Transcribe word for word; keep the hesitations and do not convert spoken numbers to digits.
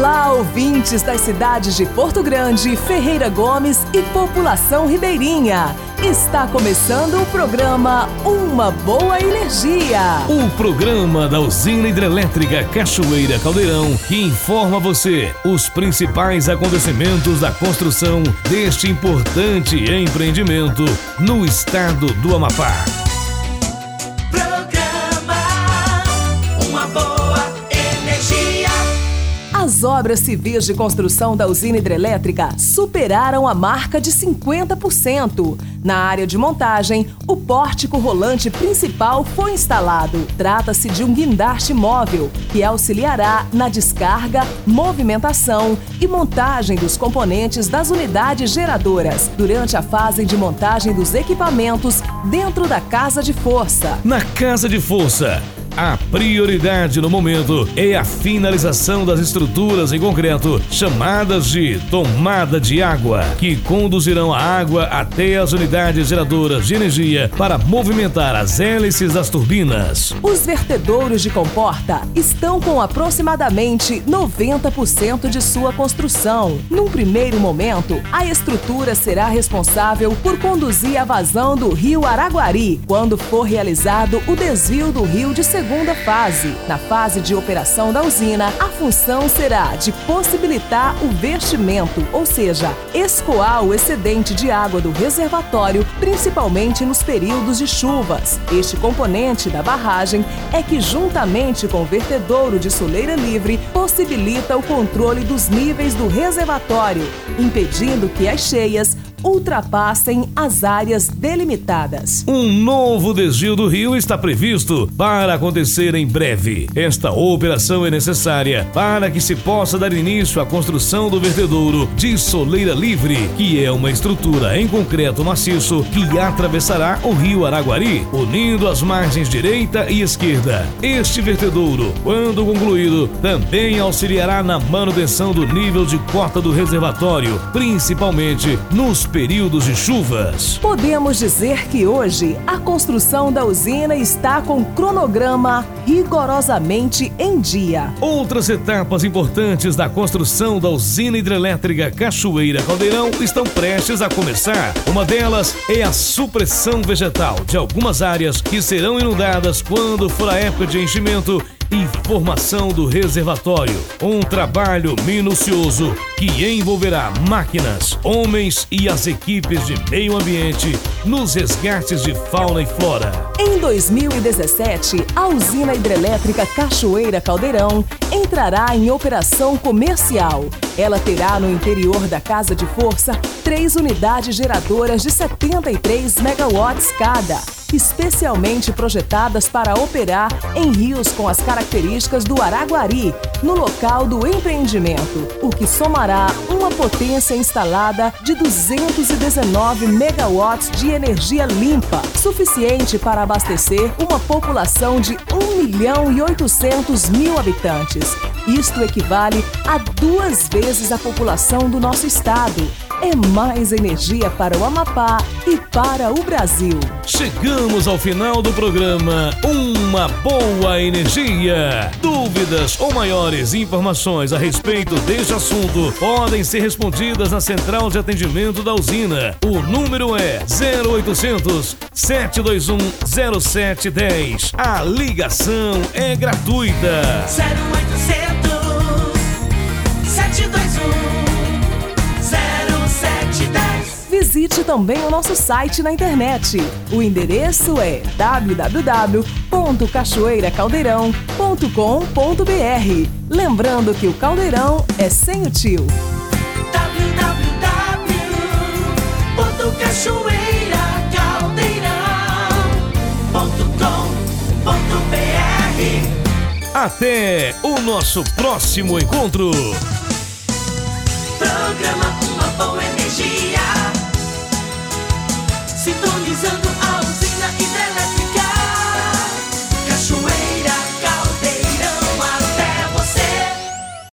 Olá, ouvintes das cidades de Porto Grande, Ferreira Gomes e população ribeirinha. Está começando o programa Uma Boa Energia. O programa da usina hidrelétrica Cachoeira Caldeirão, que informa você os principais acontecimentos da construção deste importante empreendimento no estado do Amapá. As obras civis de construção da usina hidrelétrica superaram a marca de cinquenta por cento. Na área de montagem, o pórtico rolante principal foi instalado. Trata-se de um guindaste móvel que auxiliará na descarga, movimentação e montagem dos componentes das unidades geradoras durante a fase de montagem dos equipamentos dentro da casa de força. Na casa de força, a prioridade no momento é a finalização das estruturas em concreto, chamadas de tomada de água, que conduzirão a água até as unidades geradoras de energia para movimentar as hélices das turbinas. Os vertedouros de comporta estão com aproximadamente noventa por cento de sua construção. Num primeiro momento, a estrutura será responsável por conduzir a vazão do rio Araguari, quando for realizado o desvio do rio de segunda Segunda fase. Na fase de operação da usina, a função será de possibilitar o vertimento, ou seja, escoar o excedente de água do reservatório, principalmente nos períodos de chuvas. Este componente da barragem é que, juntamente com o vertedouro de soleira livre, possibilita o controle dos níveis do reservatório, impedindo que as cheias ultrapassem as áreas delimitadas. Um novo desvio do rio está previsto para acontecer em breve. Esta operação é necessária para que se possa dar início à construção do vertedouro de soleira livre, que é uma estrutura em concreto maciço que atravessará o rio Araguari, unindo as margens direita e esquerda. Este vertedouro, quando concluído, também auxiliará na manutenção do nível de cota do reservatório, principalmente nos períodos de chuvas. Podemos dizer que hoje a construção da usina está com cronograma rigorosamente em dia. Outras etapas importantes da construção da usina hidrelétrica Cachoeira Caldeirão estão prestes a começar. Uma delas é a supressão vegetal de algumas áreas que serão inundadas quando for a época de enchimento e formação do reservatório. Um trabalho minucioso que envolverá máquinas, homens e as equipes de meio ambiente nos resgates de fauna e flora. Em dois mil e dezessete, a usina hidrelétrica Cachoeira Caldeirão entrará em operação comercial. Ela terá no interior da casa de força três unidades geradoras de setenta e três megawatts cada, especialmente projetadas para operar em rios com as características do Araguari, no local do empreendimento, o que somará uma potência instalada de duzentos e dezenove megawatts de energia limpa, suficiente para abastecer uma população de um milhão e oitocentos mil habitantes. Isto equivale a duas vezes a população do nosso estado. É mais energia para o Amapá e para o Brasil. Chegamos ao final do programa Uma Boa Energia. Dúvidas ou maiores informações a respeito deste assunto podem ser respondidas na central de atendimento da usina. O número é zero oitocentos, sete dois um, zero sete um zero. A ligação é gratuita. zero oitocentos, sete dois um, zero sete um zero. Visite também o nosso site na internet. O endereço é w w w ponto cachoeira caldeirão ponto com ponto b r. Lembrando que o caldeirão é sem o tio. w w w ponto cachoeira caldeirão ponto com ponto b r. Até o nosso próximo encontro. Programa Uma Boa Energia, sintonizando a usina.